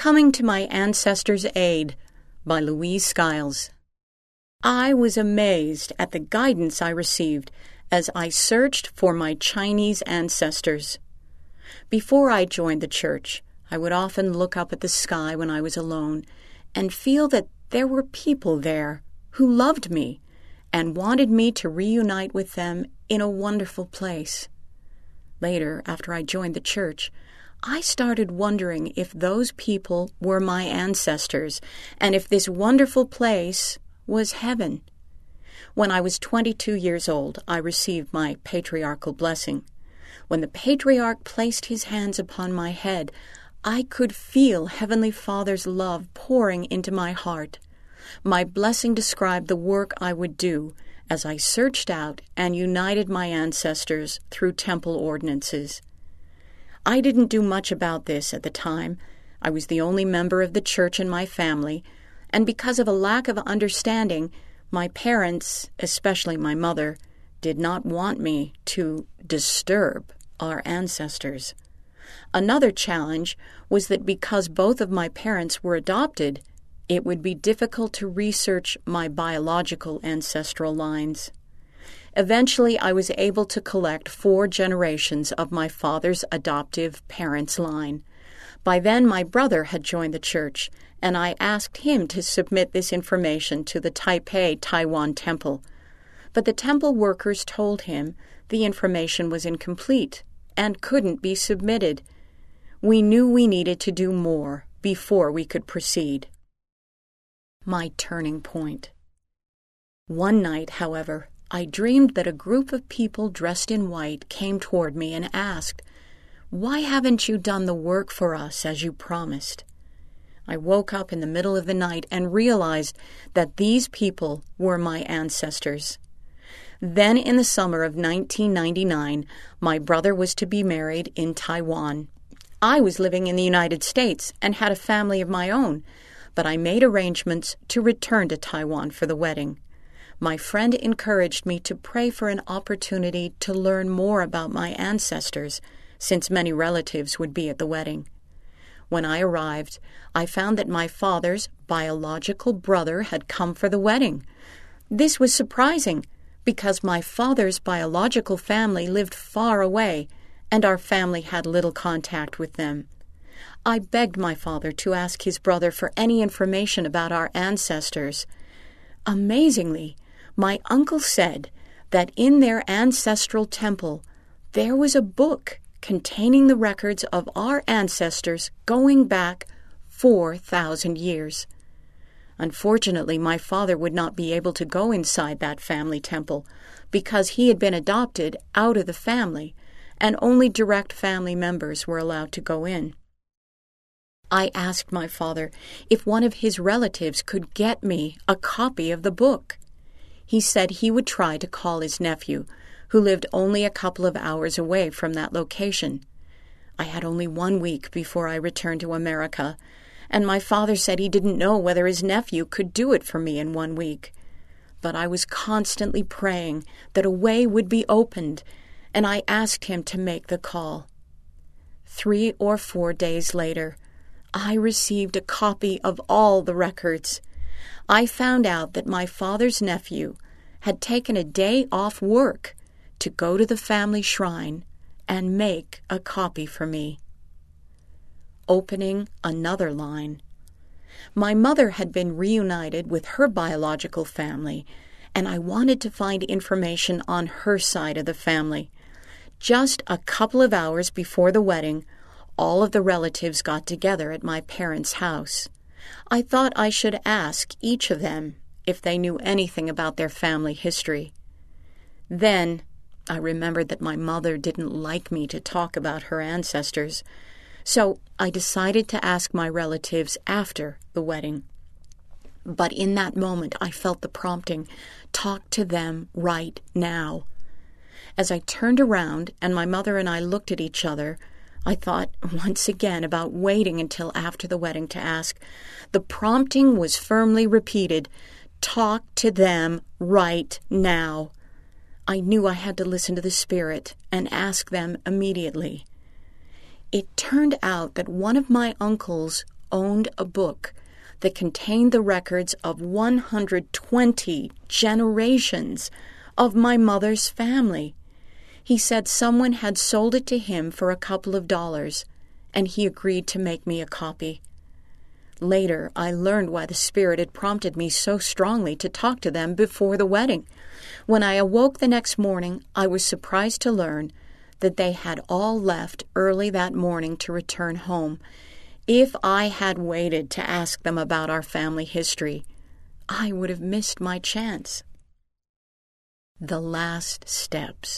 Coming to My Ancestors' Aid by Louise Skiles. I was amazed at the guidance I received as I searched for my Chinese ancestors. Before I joined the church, I would often look up at the sky when I was alone and feel that there were people there who loved me and wanted me to reunite with them in a wonderful place. Later, after I joined the church, I started wondering if those people were my ancestors and if this wonderful place was heaven. When I was 22 years old, I received my patriarchal blessing. When the patriarch placed his hands upon my head, I could feel Heavenly Father's love pouring into my heart. My blessing described the work I would do as I searched out and united my ancestors through temple ordinances. I didn't do much about this at the time. I was the only member of the church in my family, and because of a lack of understanding, my parents, especially my mother, did not want me to disturb our ancestors. Another challenge was that because both of my parents were adopted, it would be difficult to research my biological ancestral lines. Eventually, I was able to collect 4 generations of my father's adoptive parents' line. By then, my brother had joined the church, and I asked him to submit this information to the Taipei, Taiwan temple. But the temple workers told him the information was incomplete and couldn't be submitted. We knew we needed to do more before we could proceed. My turning point. One night, however, I dreamed that a group of people dressed in white came toward me and asked, "Why haven't you done the work for us as you promised?" I woke up in the middle of the night and realized that these people were my ancestors. Then in the summer of 1999, my brother was to be married in Taiwan. I was living in the United States and had a family of my own, but I made arrangements to return to Taiwan for the wedding. My friend encouraged me to pray for an opportunity to learn more about my ancestors, since many relatives would be at the wedding. When I arrived, I found that my father's biological brother had come for the wedding. This was surprising, because my father's biological family lived far away, and our family had little contact with them. I begged my father to ask his brother for any information about our ancestors. Amazingly, my uncle said that in their ancestral temple there was a book containing the records of our ancestors going back 4,000 years. Unfortunately, my father would not be able to go inside that family temple because he had been adopted out of the family, and only direct family members were allowed to go in. I asked my father if one of his relatives could get me a copy of the book. He said he would try to call his nephew, who lived only a couple of hours away from that location. I had only 1 week before I returned to America, and my father said he didn't know whether his nephew could do it for me in 1 week. But I was constantly praying that a way would be opened, and I asked him to make the call. 3 or 4 days later, I received a copy of all the records. I found out that my father's nephew had taken a day off work to go to the family shrine and make a copy for me. Opening another line. My mother had been reunited with her biological family, and I wanted to find information on her side of the family. Just a couple of hours before the wedding, all of the relatives got together at my parents' house. I thought I should ask each of them if they knew anything about their family history. Then I remembered that my mother didn't like me to talk about her ancestors, so I decided to ask my relatives after the wedding. But in that moment, I felt the prompting, talk to them right now. As I turned around and my mother and I looked at each other, I thought once again about waiting until after the wedding to ask. The prompting was firmly repeated, talk to them right now. I knew I had to listen to the Spirit and ask them immediately. It turned out that one of my uncle's owned a book that contained the records of 120 generations of my mother's family. He said someone had sold it to him for a couple of dollars, and he agreed to make me a copy. Later, I learned why the Spirit had prompted me so strongly to talk to them before the wedding. When I awoke the next morning, I was surprised to learn that they had all left early that morning to return home. If I had waited to ask them about our family history, I would have missed my chance. The last steps.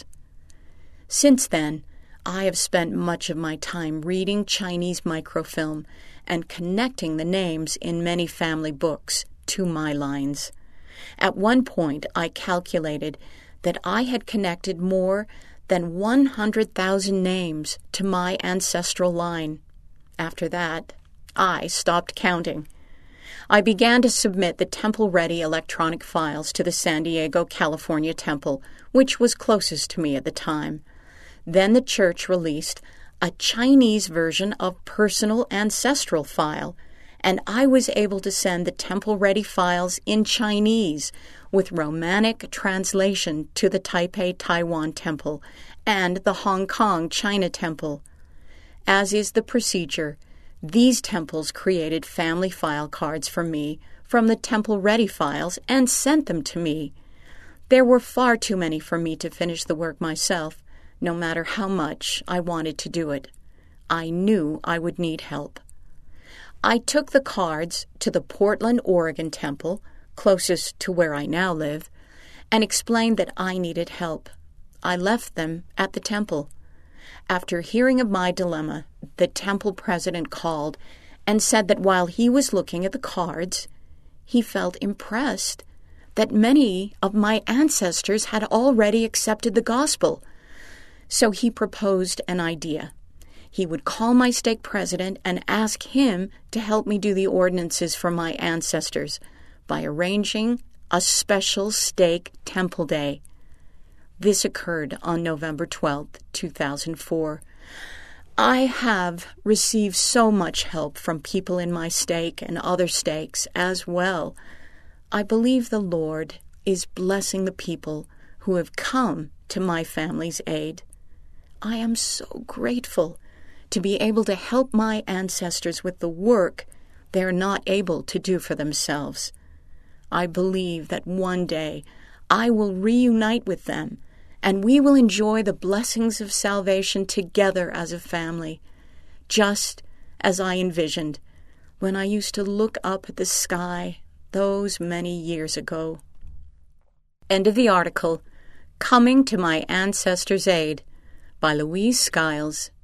Since then, I have spent much of my time reading Chinese microfilm and connecting the names in many family books to my lines. At one point, I calculated that I had connected more than 100,000 names to my ancestral line. After that, I stopped counting. I began to submit the temple-ready electronic files to the San Diego, California temple, which was closest to me at the time. Then the church released a Chinese version of Personal Ancestral File, and I was able to send the temple-ready files in Chinese with Romanic translation to the Taipei, Taiwan temple and the Hong Kong, China temple. As is the procedure, these temples created family file cards for me from the temple-ready files and sent them to me. There were far too many for me to finish the work myself, no matter how much I wanted to do it. I knew I would need help. I took the cards to the Portland, Oregon temple, closest to where I now live, and explained that I needed help. I left them at the temple. After hearing of my dilemma, the temple president called and said that while he was looking at the cards, he felt impressed that many of my ancestors had already accepted the gospel. So he proposed an idea. He would call my stake president and ask him to help me do the ordinances for my ancestors by arranging a special stake temple day. This occurred on November 12, 2004. I have received so much help from people in my stake and other stakes as well. I believe the Lord is blessing the people who have come to my family's aid. I am so grateful to be able to help my ancestors with the work they are not able to do for themselves. I believe that one day I will reunite with them, and we will enjoy the blessings of salvation together as a family, just as I envisioned when I used to look up at the sky those many years ago. End of the article. Coming to My Ancestors' Aid by Louise Skiles.